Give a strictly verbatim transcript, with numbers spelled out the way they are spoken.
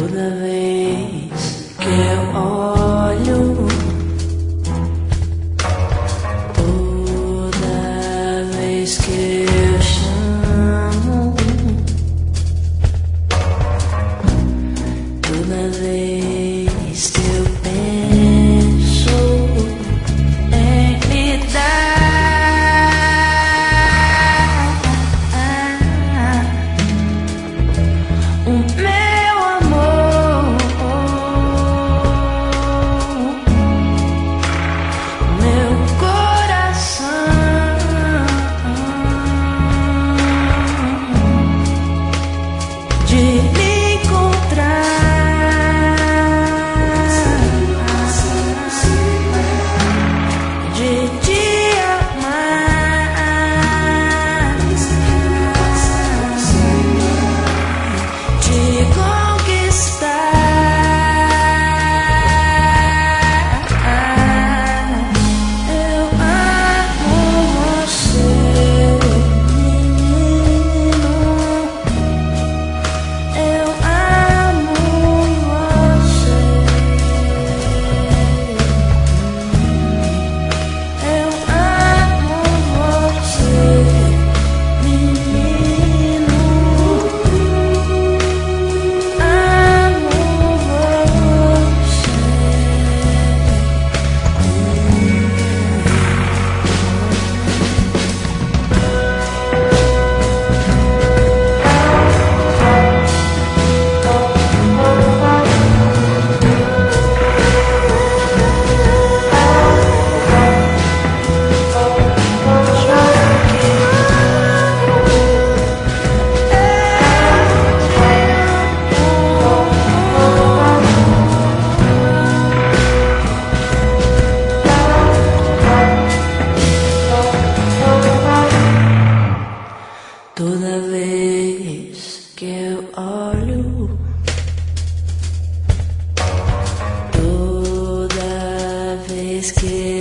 Toda vez que eu olho, toda vez que eu chamo, toda vez que eu penso em lhe dar o meu amor, meu coração, de lhe encontrar, de te amar, te conquistar. Eu amo você, menino. Eu amo você. Eu amo você, menino. Amo Toda vez que eu olho, toda vez que